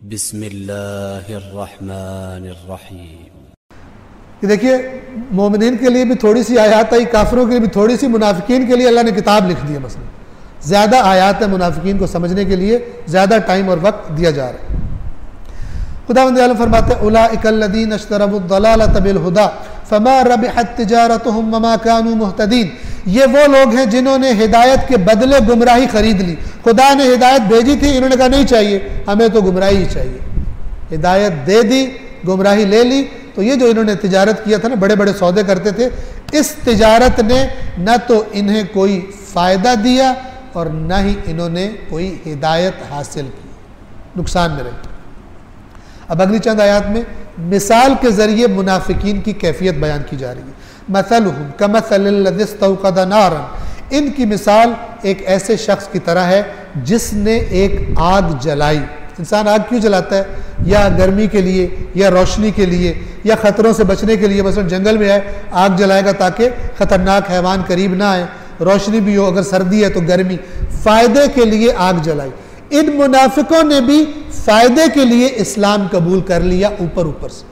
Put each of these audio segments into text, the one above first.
बिस्मिल्लाहिर्रहमानिर्रहीम। देखिए, मोमिनीन के लिए भी थोड़ी सी आयत आई, काफिरों के लिए भी थोड़ी सी, मुनाफिकीन के लिए अल्लाह ने किताब लिख दी है। मसलन ज़्यादा आयत है मुनाफिकीन को समझने के लिए, ज़्यादा टाइम और वक्त दिया जा रहा है। खुदावंद आलम फरमाते हैं उलाइकल्लज़ीना इश्तरवुद्दलालत बिलहुदा फमा रबिहत तिजारतुहुम वमा कानू मुहतदीन। ये वो लोग हैं जिन्होंने हिदायत के बदले गुमराही खरीद ली। खुदा ने हिदायत भेजी थी, इन्होंने कहा नहीं चाहिए, हमें तो गुमराही ही चाहिए। हिदायत दे दी, गुमराही ले ली। तो ये जो इन्होंने तिजारत किया था ना, बड़े बड़े सौदे करते थे, इस तिजारत ने न तो इन्हें कोई फ़ायदा दिया और न ही इन्होंने कोई हिदायत हासिल की, नुकसान में रहे। अब अगली चंद आयत में मिसाल के ज़रिए मुनाफिकीन की कैफियत बयान की जा रही है। मसलुहुम कमसलिल्लज़ी इस्तौक़दा नारन। इनकी मिसाल एक ऐसे शख्स की तरह है जिसने एक आग जलाई। इंसान आग क्यों जलाता है? या गर्मी के लिए, या रोशनी के लिए, या ख़तरों से बचने के लिए। मसलन जंगल में है, आग जलाएगा ताकि ख़तरनाक हैवान करीब ना आए, रोशनी भी हो, अगर सर्दी है तो गर्मी, फ़ायदे के लिए आग जलाई। इन मुनाफिकों ने भी फ़ायदे के लिए इस्लाम कबूल कर लिया, ऊपर ऊपर से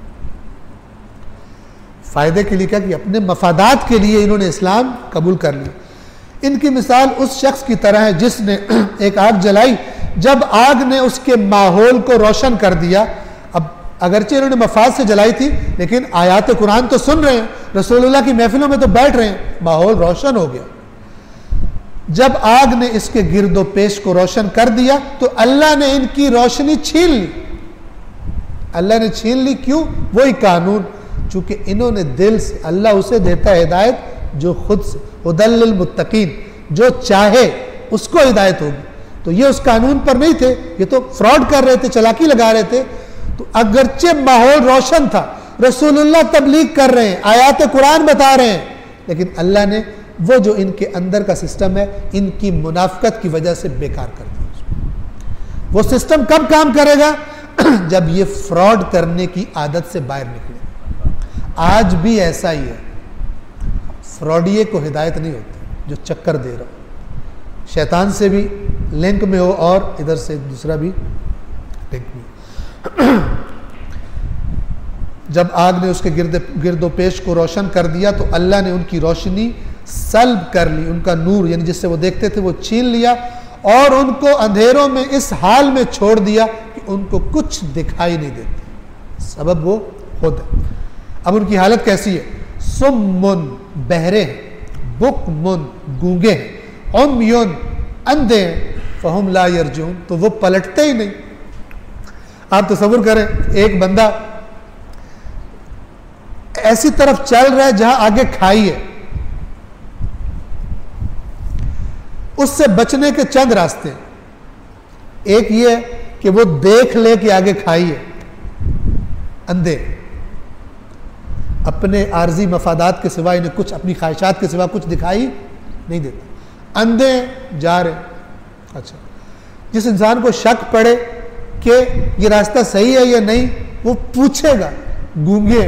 फ़ायदे के लिए क्या कि अपने मफादात के लिए इन्होंने इस्लाम कबूल कर लिया। इनकी मिसाल उस शख्स की तरह है जिसने एक आग जलाई, जब आग ने उसके माहौल को रोशन कर दिया। अब अगरचे इन्होंने मफाद से जलाई थी, लेकिन आयात कुरान तो सुन रहे हैं, रसूलुल्लाह की महफिलों में तो बैठ रहे हैं, माहौल रोशन हो गया। जब आग ने इसके गिरदो पेश को रोशन कर दिया तो अल्लाह ने इनकी रोशनी छीन ली। अल्लाह ने छीन ली, क्यों? वही कानून, चूंकि इन्होंने दिल से, अल्लाह उसे देता है हिदायत जो खुद से, हुदल लिल मुत्तकीन, जो चाहे उसको हिदायत होगी। तो ये उस कानून पर नहीं थे, ये तो फ्रॉड कर रहे थे, चालाकी लगा रहे थे। तो अगरचे माहौल रोशन था, रसूलुल्लाह तबलीग कर रहे हैं, आयात कुरान बता रहे हैं, लेकिन अल्लाह ने वो जो इनके अंदर का सिस्टम है, इनकी मुनाफिकत की वजह से बेकार कर दिया। वो सिस्टम कब काम करेगा? जब ये फ्रॉड करने की आदत से बाहर निकले। आज भी ऐसा ही है, फ्रॉडिये को हिदायत नहीं होती, जो चक्कर दे रहा हो, शैतान से भी लिंक में हो और इधर से दूसरा भी लिंक में। जब आग ने उसके गिरदो पेश को रोशन कर दिया तो अल्लाह ने उनकी रोशनी सल्ब कर ली, उनका नूर यानी जिससे वो देखते थे वो छीन लिया और उनको अंधेरों में इस हाल में छोड़ दिया कि उनको कुछ दिखाई नहीं देता। सबब वो खुद है। अब उनकी हालत कैसी है? सुम्मुन, बहरे हैं, बुकमुन, गूंगे हैं, उम्युन, अंधे हैं, फहुम ला यरजून, तो वो पलटते ही नहीं। आप तसव्वुर करें, एक बंदा ऐसी तरफ चल रहा है जहां आगे खाई है, उससे बचने के चंद रास्ते। एक ये है कि वो देख ले कि आगे खाई है, अंधे, अपने आर्जी मफादात के सिवा इन्हें कुछ, अपनी ख्वाहिशात के सिवा कुछ दिखाई नहीं देता, अंधे जा रहे। अच्छा, जिस इंसान को शक पड़े कि ये रास्ता सही है या नहीं, वो पूछेगा। गूंगे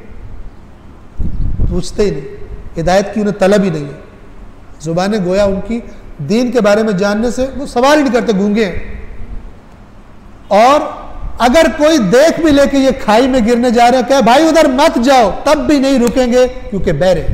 पूछते ही नहीं, हिदायत की उन्हें तलब ही नहीं है, जुबान गोया उनकी दीन के बारे में जानने से वो सवाल ही नहीं करते, गूंगे हैं। और अगर कोई देख भी ले कि ये खाई में गिरने जा रहे हैं, कहे भाई उधर मत जाओ, तब भी नहीं रुकेंगे क्योंकि बहरे।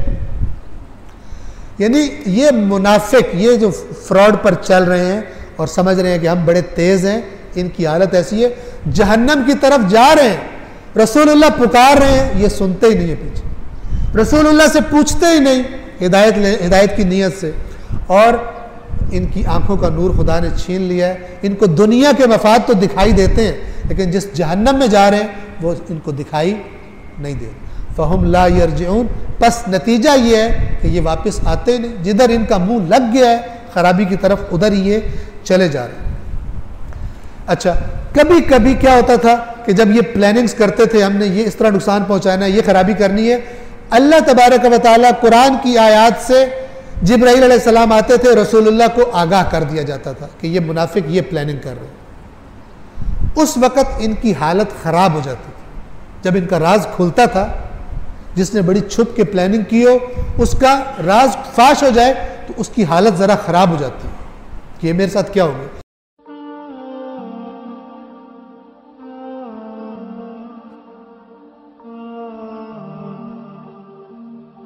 यानी ये मुनाफिक, ये जो फ्रॉड पर चल रहे हैं और समझ रहे हैं कि हम बड़े तेज हैं, इनकी हालत ऐसी है, जहन्नम की तरफ जा रहे हैं। रसूलुल्लाह पुकार रहे हैं, ये सुनते ही नहीं है, पीछे रसूलुल्लाह से पूछते ही नहीं हिदायत की नीयत से। और इनकी आंखों का नूर खुदा ने छीन लिया है। इनको दुनिया के मफाद तो दिखाई देते हैं, लेकिन जिस जहन्नम में जा रहे हैं वो इनको दिखाई नहीं दे। फहुम ला यरजिऊन, बस नतीजा ये है कि ये वापस आते नहीं, जिधर इनका मुंह लग गया है खराबी की तरफ, उधर ही ये चले जा रहे हैं। अच्छा, कभी कभी क्या होता था कि जब ये प्लानिंग्स करते थे, हमने ये इस तरह नुकसान पहुंचाना है, ये खराबी करनी है, अल्लाह तबारक व तआला कुरान की आयत से जिब्राईल अलैहिस्सलाम आते थे, रसूलुल्लाह को आगाह कर दिया जाता था कि ये मुनाफिक ये प्लानिंग कर रहे हैं। उस वक़्त इनकी हालत ख़राब हो जाती थी। जब इनका राज खुलता था, जिसने बड़ी छुप के प्लानिंग की हो, उसका राज फाश हो जाए तो उसकी हालत ज़रा ख़राब हो जाती है कि ये मेरे साथ क्या हो गया।